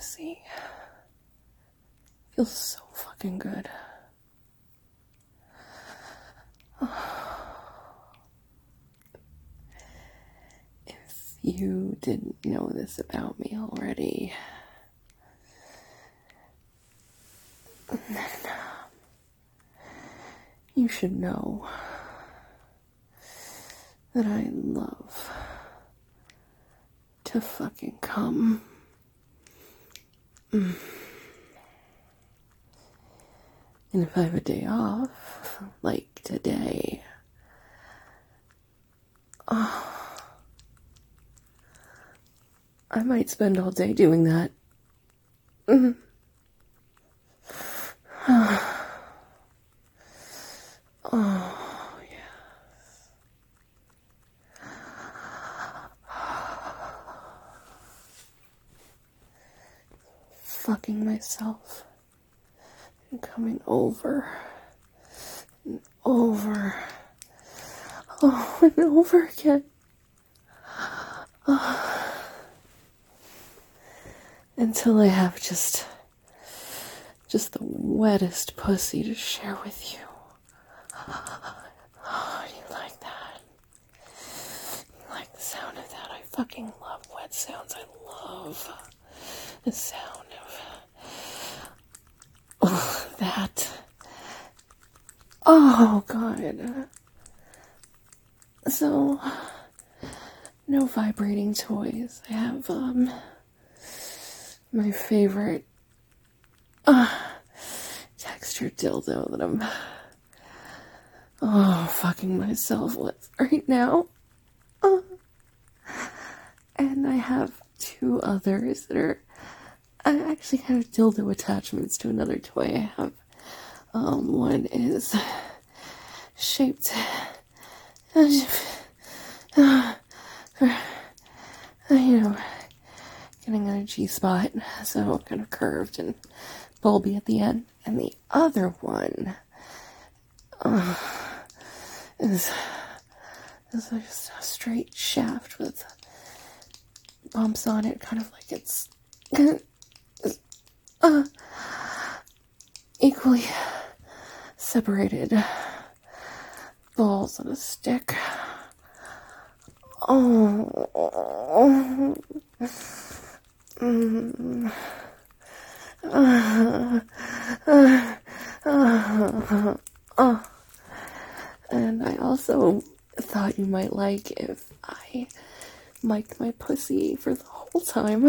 pussy. Feels so fucking good. If you didn't know this about me already, then you should know that I love to fucking come. And if I have a day off, like today, I might spend all day doing that. Oh, yes. Fucking myself and coming over and over, and over again. Until I have just the wettest pussy to share with you. Oh, do you like that? You like the sound of that? I fucking love wet sounds. I love the sound of that. Oh, God. So, no vibrating toys. I have, my favorite, textured dildo that I'm, fucking myself with right now. And I have two others that are actually kind of dildo attachments to another toy I have. One is shaped, getting on a G-spot, so kind of curved and bulby at the end. And the other one is just a straight shaft with bumps on it, kind of like it's equally separated balls on a stick. And I also thought you might like if I mic'd my pussy for the whole time.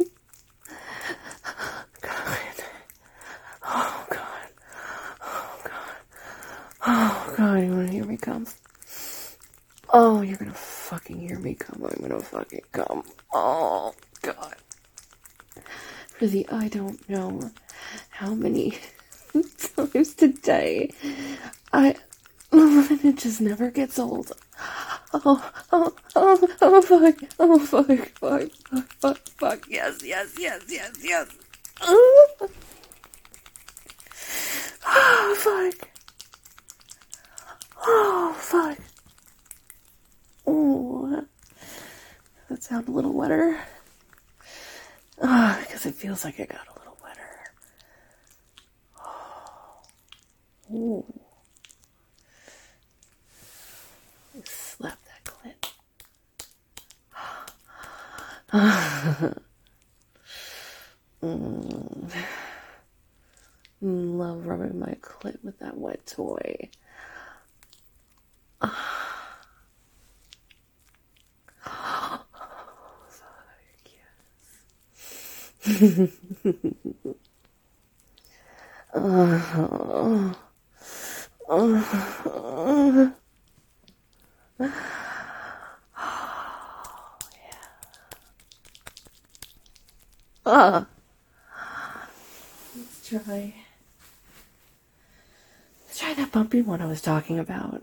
God. Oh, God. Oh, God. Oh, God, you wanna hear me come? Oh, you're gonna fucking hear me come. I'm gonna fucking come. Oh, God. For the I don't know how many times today, it just never gets old. Oh, fuck, yes. Oh, fuck. Oh, fuck. Oh, that sound a little wetter? Because it feels like it got a little wetter. Oh. Slap that clit. Love rubbing my clit with that wet toy. Let's try that bumpy one I was talking about.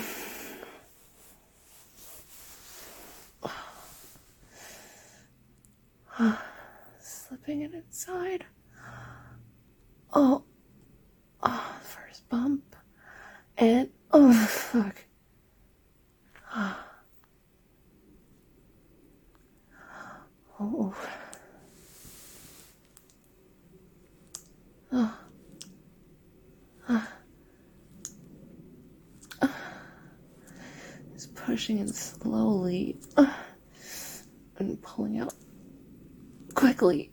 Slipping it inside. First bump. And, fuck. Oh. pushing in slowly and pulling out quickly.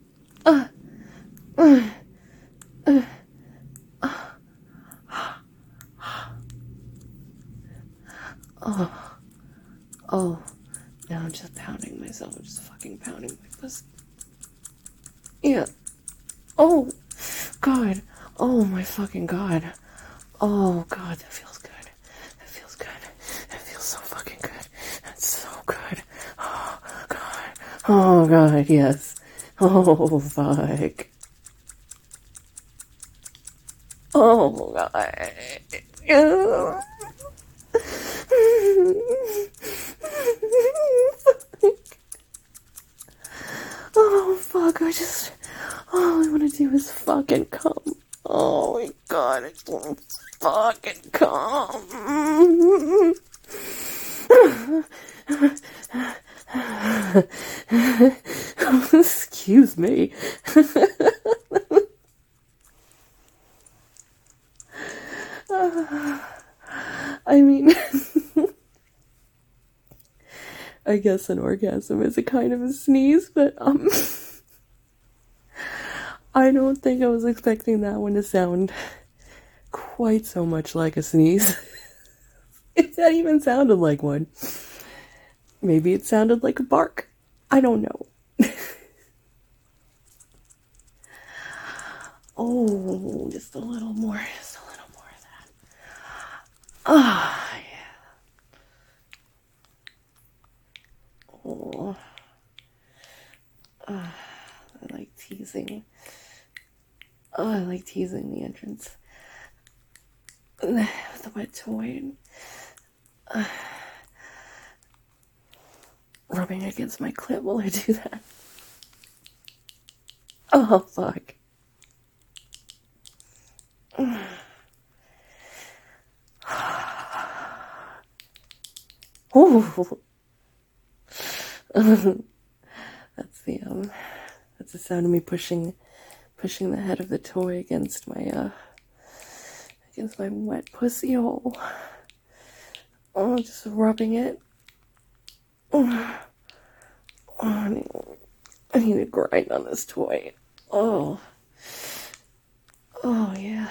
Oh, now I'm just pounding myself. I'm just fucking pounding my pussy. Yeah. Oh, God. Oh, my fucking God. Oh, God, that feels good. That feels good. That feels so fucking good. That's so good. Oh, God. Oh, God, yes. Oh, fuck. Oh, God. Yeah. Oh, fuck, all I want to do is fucking come. Oh my God, I just want to fucking come. Excuse me. I mean, I guess an orgasm is a kind of a sneeze, but I don't think I was expecting that one to sound quite so much like a sneeze. If that even sounded like one. Maybe it sounded like a bark. I don't know. Oh, just a little more of that. Ah, yeah. Oh. I like teasing. Oh, I like teasing the entrance with the wet toy and rubbing against my clit while I do that. Oh, fuck. Oh. That's the sound of me pushing the head of the toy against my wet pussy hole. Oh, just rubbing it. Oh, I need to grind on this toy. Oh. Oh, yeah.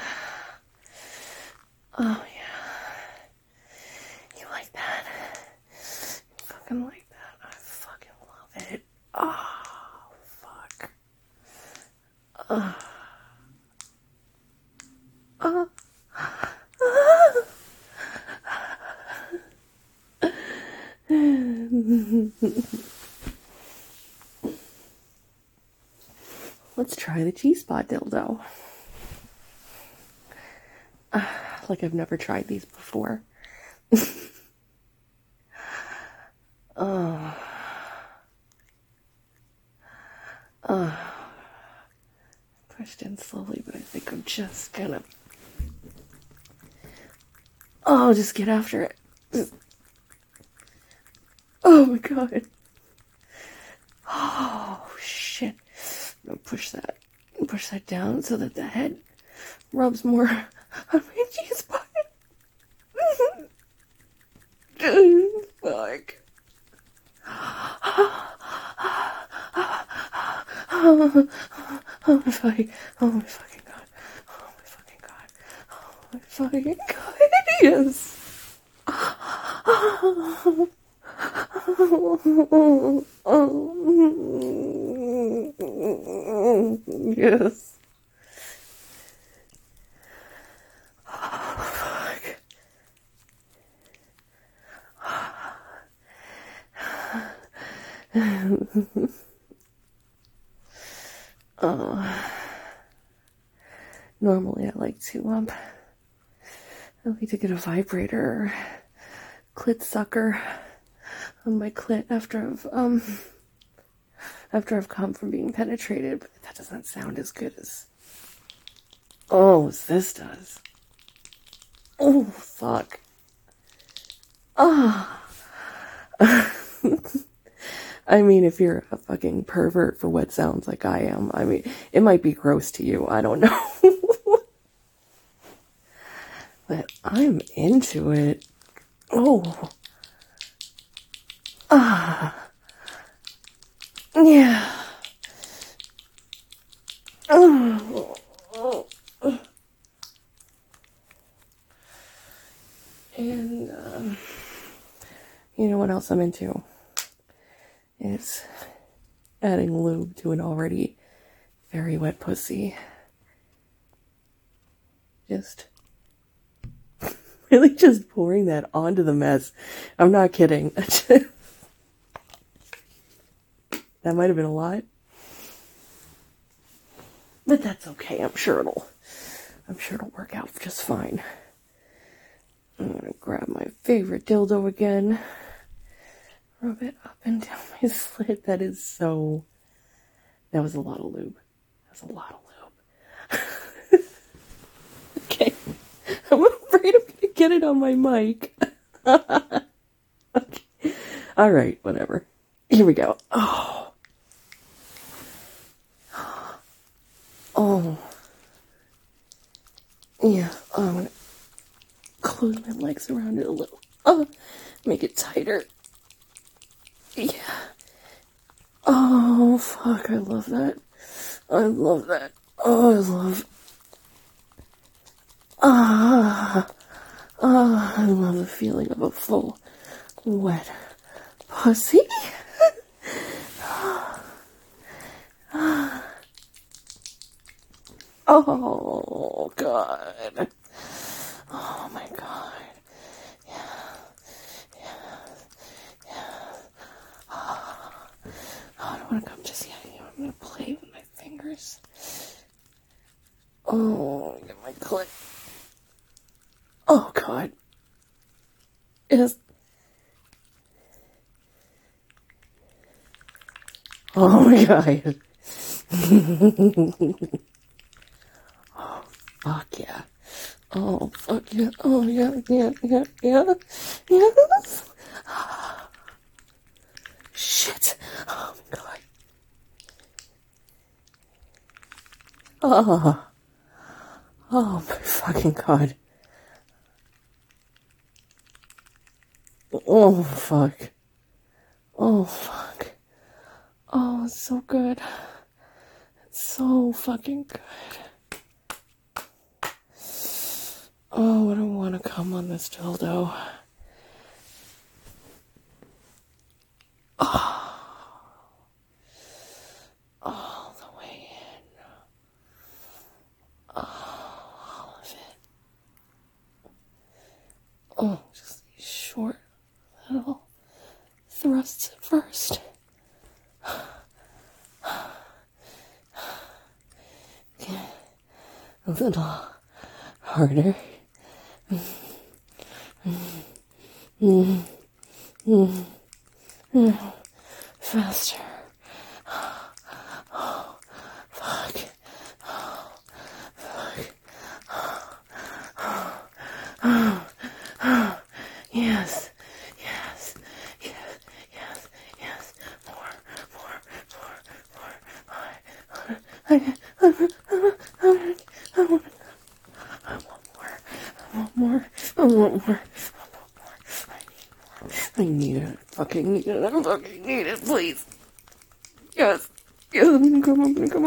Oh, yeah. You like that? You fucking like that? I fucking love it. Oh, fuck. Let's try the G-spot dildo. Like I've never tried these before. Pushed in slowly, but I think I'm just gonna... Oh, just get after it. Oh my God. Oh, shit. I'm gonna push that down so that the head rubs more on my G-spot. Fuck. Oh my fucking God. Oh my fucking God. Oh my fucking God. Yes. Yes. Normally I like to get a vibrator or clit sucker on my clit after I've come from being penetrated, but that doesn't sound as good as this does. Oh, fuck. Ah. I mean, if you're a fucking pervert for wet sounds like I am, I mean, it might be gross to you, I don't know. But I'm into it. Oh. Yeah. Oh. And, you know what else I'm into? Is adding lube to an already very wet pussy. Just really just pouring that onto the mess. I'm not kidding. That might have been a lot. But that's okay. I'm sure it'll work out just fine. I'm gonna grab my favorite dildo again. Rub it up and down my slit. That was a lot of lube. That was a lot of lube. Okay. I'm afraid I'm gonna get it on my mic. Okay. Alright, whatever. Here we go. Oh. Oh. Yeah, I'm gonna close my legs around it a little. Make it tighter. Yeah. Oh, fuck, I love that. I love that. Oh, I love... I love the feeling of a full, wet pussy. Oh, God. Oh, my God. Yeah. Oh, I don't want to come just yet. I'm going to play with my fingers. Oh, get my clit. Oh, God. Yes. Oh, my God. Oh, fuck yeah. Oh, fuck yeah. Oh, yeah. Yes. Shit. Oh, my God. Oh, my fucking God. Oh, fuck. Oh, fuck. Oh, it's so good. It's so fucking good. Oh, I don't want to come on this dildo. Oh. All the way in. Oh, all of it. Oh, just these short little thrusts at first. Okay. A little harder. Faster. Oh, fuck. Oh, fuck. Yes. Yes. Yes. Yes. Yes. More. I want more. I need it. I fucking need it. I fucking need it, please. Yes. Yes, I'm gonna come.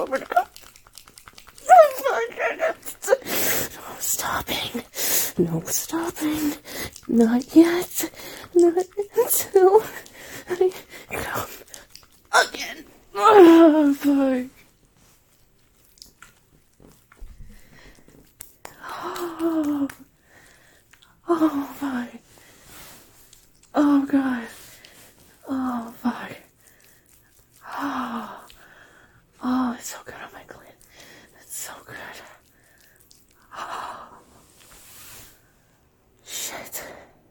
No stopping. No stopping. Not yet. Not until I come again. Oh, fuck. Oh, fuck. Oh, God. Oh, fuck. Oh, it's so good on my clit. It's so good. Oh, shit.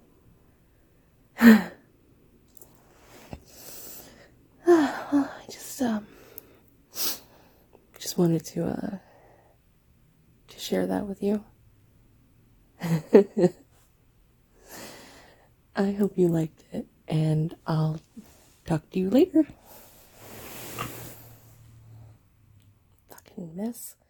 Well, I just wanted to share that with you. I hope you liked it, and I'll talk to you later. Fucking mess.